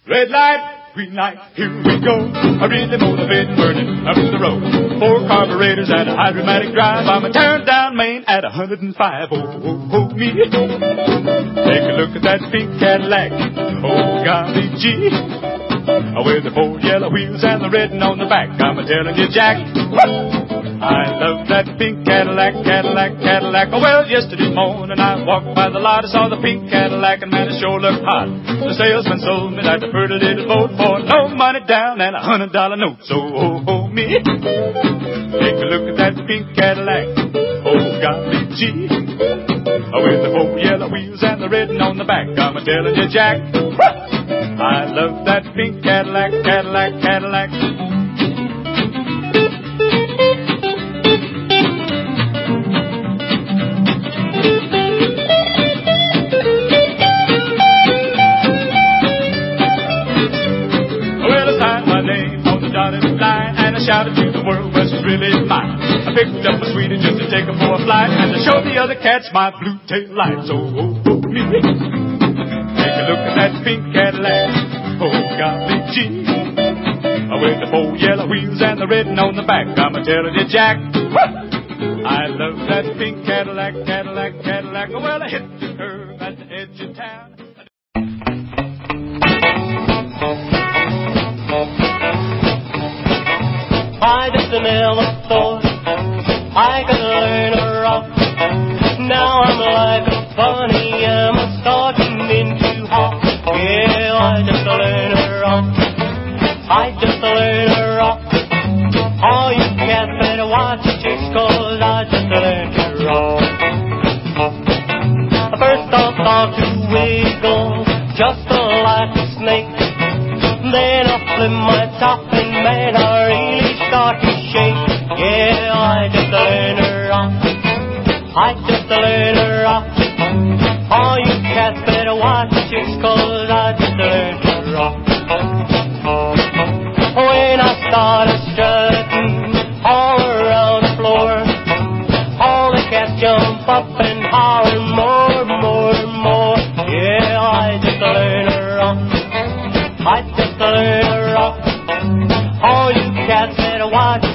Red light, green light, here we go. I really motivated burning up the road. 4 carburetors and a hydromatic drive. I'm a tearing down Main at 105. Oh, me. Take a look at that pink Cadillac. Oh, golly gee. With the 4 yellow wheels and the red on the back. I'm a-telling you, Jack. I love that pink Cadillac. Oh, well, yesterday morning I walked by the lot. I saw the pink Cadillac and man, it sure looked hot. The salesman sold me that pretty little boat for no money down and $100 note. So, oh, me. Take a look at that pink Cadillac. Oh, golly gee. With the 4 yellow wheels and the red on the back. I'm a-telling you, Jack. I love that pink Cadillac. Shouted to the world, was really mine. I picked up a sweetie just to take her for a flight and to show the other cats my blue tail lights. Oh, me. Take a look at that pink Cadillac. Oh, golly gee. With the 4 yellow wheels and the red on the back. I'm a-telling you, Jack. I love that pink Cadillac. Oh, well, I hit the curve at the edge of town. I just never thought I could learn to rock. Now I'm like a bunny, I'm starting into hot. Yeah, I just learned to rock. I just learned to rock. All you cats better watch your chicks, 'cause I just learned to rock. First I thought to wiggle just like a snake. Then I flip my top and man, I really start to shake. Yeah, I just learned to rock. I just learned to rock. All you cats better watch your chicks, 'cause I just learned to rock. When I started strutting all around the floor, all the cats jump up and holler more. Yeah, I just learned to rock. I just learned to rock. All you cats better watch